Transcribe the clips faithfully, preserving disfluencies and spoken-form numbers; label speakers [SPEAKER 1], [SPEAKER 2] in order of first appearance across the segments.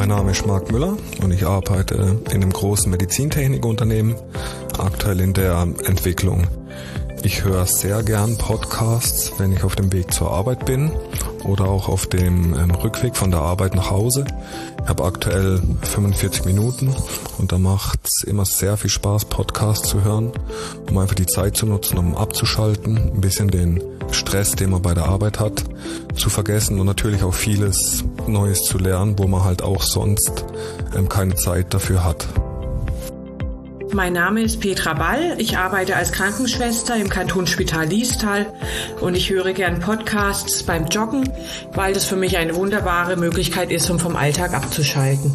[SPEAKER 1] Mein Name ist Marc Müller und ich arbeite in einem großen Medizintechnikunternehmen, aktuell in der Entwicklung. Ich höre sehr gern Podcasts, wenn ich auf dem Weg zur Arbeit bin oder auch auf dem ähm, Rückweg von der Arbeit nach Hause. Ich habe aktuell fünfundvierzig Minuten und da macht es immer sehr viel Spaß, Podcasts zu hören, um einfach die Zeit zu nutzen, um abzuschalten, ein bisschen den Stress, den man bei der Arbeit hat, zu vergessen und natürlich auch vieles Neues zu lernen, wo man halt auch sonst ähm, keine Zeit dafür hat.
[SPEAKER 2] Mein Name ist Petra Ball, ich arbeite als Krankenschwester im Kantonsspital Liestal und ich höre gern Podcasts beim Joggen, weil das für mich eine wunderbare Möglichkeit ist, um vom Alltag abzuschalten.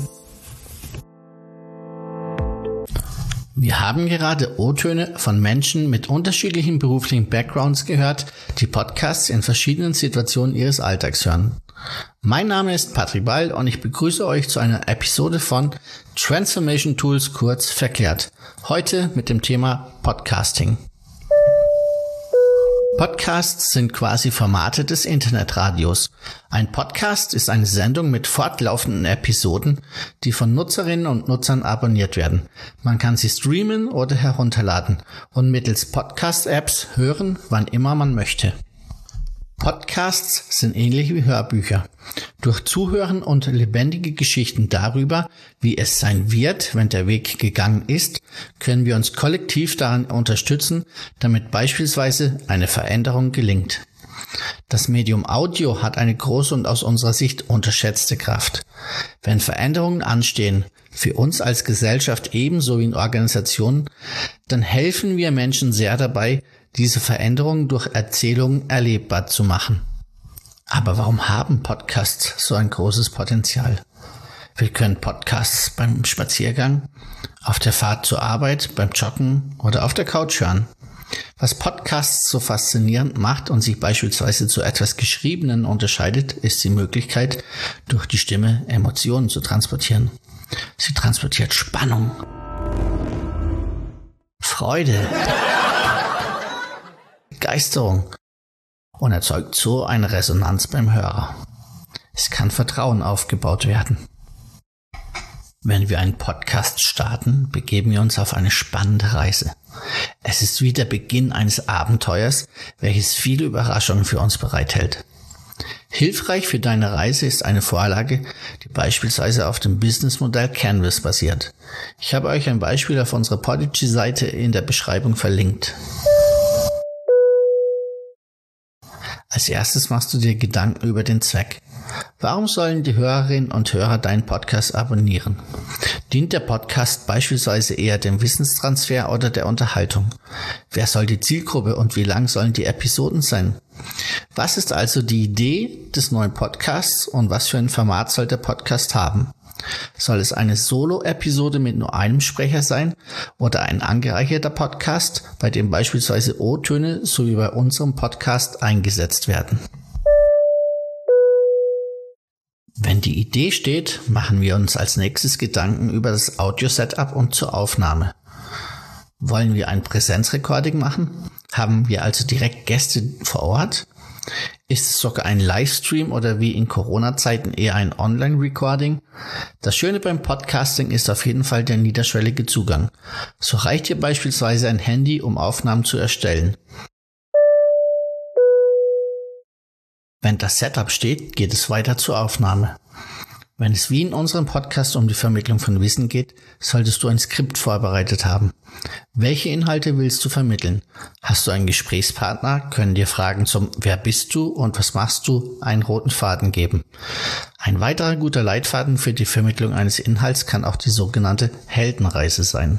[SPEAKER 3] Wir haben gerade O-Töne von Menschen mit unterschiedlichen beruflichen Backgrounds gehört, die Podcasts in verschiedenen Situationen ihres Alltags hören. Mein Name ist Patrick Ball und ich begrüße euch zu einer Episode von Transformation Tools kurz verklärt. Heute mit dem Thema Podcasting. Podcasts sind quasi Formate des Internetradios. Ein Podcast ist eine Sendung mit fortlaufenden Episoden, die von Nutzerinnen und Nutzern abonniert werden. Man kann sie streamen oder herunterladen und mittels Podcast-Apps hören, wann immer man möchte. Podcasts sind ähnlich wie Hörbücher. Durch Zuhören und lebendige Geschichten darüber, wie es sein wird, wenn der Weg gegangen ist, können wir uns kollektiv daran unterstützen, damit beispielsweise eine Veränderung gelingt. Das Medium Audio hat eine große und aus unserer Sicht unterschätzte Kraft. Wenn Veränderungen anstehen, für uns als Gesellschaft ebenso wie in Organisationen, dann helfen wir Menschen sehr dabei, diese Veränderungen durch Erzählungen erlebbar zu machen. Aber warum haben Podcasts so ein großes Potenzial? Wir können Podcasts beim Spaziergang, auf der Fahrt zur Arbeit, beim Joggen oder auf der Couch hören. Was Podcasts so faszinierend macht und sich beispielsweise zu etwas Geschriebenen unterscheidet, ist die Möglichkeit, durch die Stimme Emotionen zu transportieren. Sie transportiert Spannung, Freude, Begeisterung und erzeugt so eine Resonanz beim Hörer. Es kann Vertrauen aufgebaut werden. Wenn wir einen Podcast starten, begeben wir uns auf eine spannende Reise. Es ist wie der Beginn eines Abenteuers, welches viele Überraschungen für uns bereithält. Hilfreich für deine Reise ist eine Vorlage, die beispielsweise auf dem Businessmodell Canvas basiert. Ich habe euch ein Beispiel auf unserer Podigy-Seite in der Beschreibung verlinkt. Als erstes machst du dir Gedanken über den Zweck. Warum sollen die Hörerinnen und Hörer deinen Podcast abonnieren? Dient der Podcast beispielsweise eher dem Wissenstransfer oder der Unterhaltung? Wer soll die Zielgruppe und wie lang sollen die Episoden sein? Was ist also die Idee des neuen Podcasts und was für ein Format soll der Podcast haben? Soll es eine Solo-Episode mit nur einem Sprecher sein oder ein angereicherter Podcast, bei dem beispielsweise O-Töne so wie bei unserem Podcast eingesetzt werden? Wenn die Idee steht, machen wir uns als nächstes Gedanken über das Audio-Setup und zur Aufnahme. Wollen wir ein Präsenzrecording machen? Haben wir also direkt Gäste vor Ort? Ist es sogar ein Livestream oder wie in Corona-Zeiten eher ein Online-Recording? Das Schöne beim Podcasting ist auf jeden Fall der niederschwellige Zugang. So reicht dir beispielsweise ein Handy, um Aufnahmen zu erstellen. Wenn das Setup steht, geht es weiter zur Aufnahme. Wenn es wie in unserem Podcast um die Vermittlung von Wissen geht, solltest du ein Skript vorbereitet haben. Welche Inhalte willst du vermitteln? Hast du einen Gesprächspartner, können dir Fragen zum Wer bist du und was machst du einen roten Faden geben. Ein weiterer guter Leitfaden für die Vermittlung eines Inhalts kann auch die sogenannte Heldenreise sein.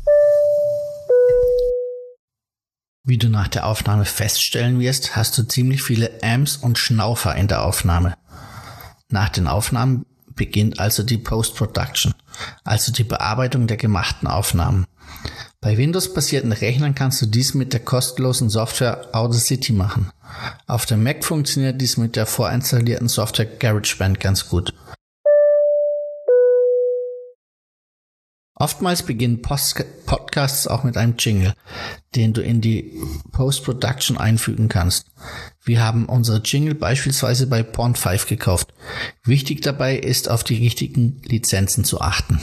[SPEAKER 3] Wie du nach der Aufnahme feststellen wirst, hast du ziemlich viele Ams und Schnaufer in der Aufnahme. Nach den Aufnahmen beginnt also die Post-Production, also die Bearbeitung der gemachten Aufnahmen. Bei Windows-basierten Rechnern kannst du dies mit der kostenlosen Software Audacity machen. Auf dem Mac funktioniert dies mit der vorinstallierten Software GarageBand ganz gut. Oftmals beginnen Post- Podcasts auch mit einem Jingle, den du in die Post-Production einfügen kannst. Wir haben unsere Jingle beispielsweise bei Porn fünf gekauft. Wichtig dabei ist, auf die richtigen Lizenzen zu achten.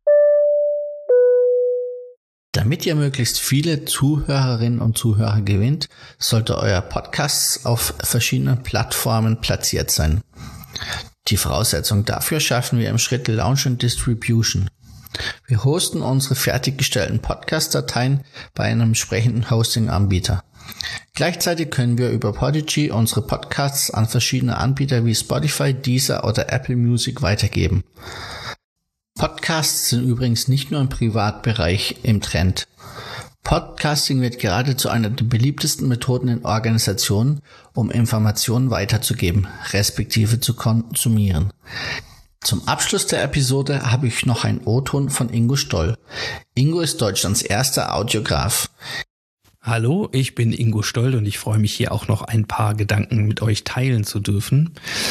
[SPEAKER 3] Damit ihr möglichst viele Zuhörerinnen und Zuhörer gewinnt, sollte euer Podcast auf verschiedenen Plattformen platziert sein. Die Voraussetzung dafür schaffen wir im Schritt Launch und Distribution. Wir hosten unsere fertiggestellten Podcast-Dateien bei einem entsprechenden Hosting-Anbieter. Gleichzeitig können wir über Podigy unsere Podcasts an verschiedene Anbieter wie Spotify, Deezer oder Apple Music weitergeben. Podcasts sind übrigens nicht nur im Privatbereich im Trend. Podcasting wird gerade zu einer der beliebtesten Methoden in Organisationen, um Informationen weiterzugeben, respektive zu konsumieren. Zum Abschluss der Episode habe ich noch einen O-Ton von Ingo Stoll. Ingo ist Deutschlands erster Audiograf.
[SPEAKER 4] Hallo, ich bin Ingo Stoll und ich freue mich hier auch noch ein paar Gedanken mit euch teilen zu dürfen.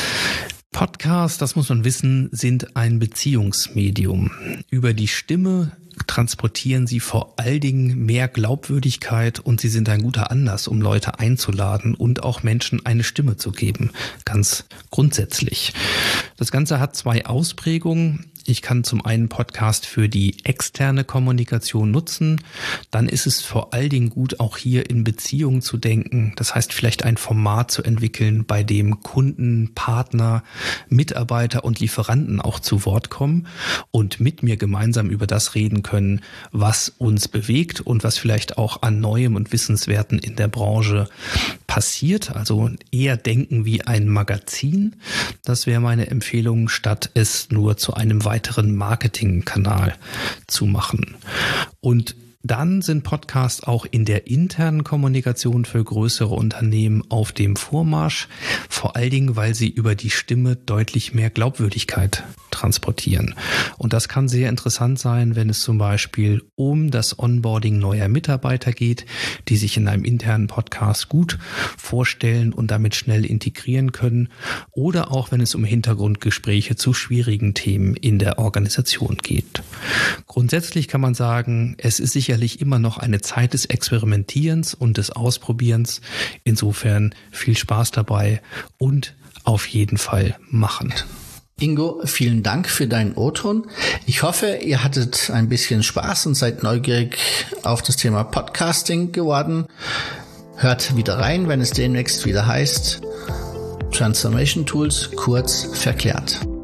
[SPEAKER 4] Podcasts, das muss man wissen, sind ein Beziehungsmedium. Über die Stimme transportieren sie vor allen Dingen mehr Glaubwürdigkeit und sie sind ein guter Anlass, um Leute einzuladen und auch Menschen eine Stimme zu geben. Ganz grundsätzlich. Das Ganze hat zwei Ausprägungen. Ich kann zum einen Podcast für die externe Kommunikation nutzen. Dann ist es vor allen Dingen gut, auch hier in Beziehungen zu denken. Das heißt, vielleicht ein Format zu entwickeln, bei dem Kunden, Partner, Mitarbeiter und Lieferanten auch zu Wort kommen und mit mir gemeinsam über das reden können, was uns bewegt und was vielleicht auch an Neuem und Wissenswerten in der Branche passiert. Also eher denken wie ein Magazin. Das wäre meine Empfehlung, statt es nur zu einem weiteren Marketingkanal zu machen. Und dann sind Podcasts auch in der internen Kommunikation für größere Unternehmen auf dem Vormarsch, vor allen Dingen, weil sie über die Stimme deutlich mehr Glaubwürdigkeit transportieren. Und das kann sehr interessant sein, wenn es zum Beispiel um das Onboarding neuer Mitarbeiter geht, die sich in einem internen Podcast gut vorstellen und damit schnell integrieren können, oder auch wenn es um Hintergrundgespräche zu schwierigen Themen in der Organisation geht. Grundsätzlich kann man sagen, es ist sicher immer noch eine Zeit des Experimentierens und des Ausprobierens. Insofern viel Spaß dabei und auf jeden Fall machen.
[SPEAKER 3] Ingo, vielen Dank für deinen O-Ton. Ich hoffe, ihr hattet ein bisschen Spaß und seid neugierig auf das Thema Podcasting geworden. Hört wieder rein, wenn es demnächst wieder heißt Transformation Tools, kurz verklärt.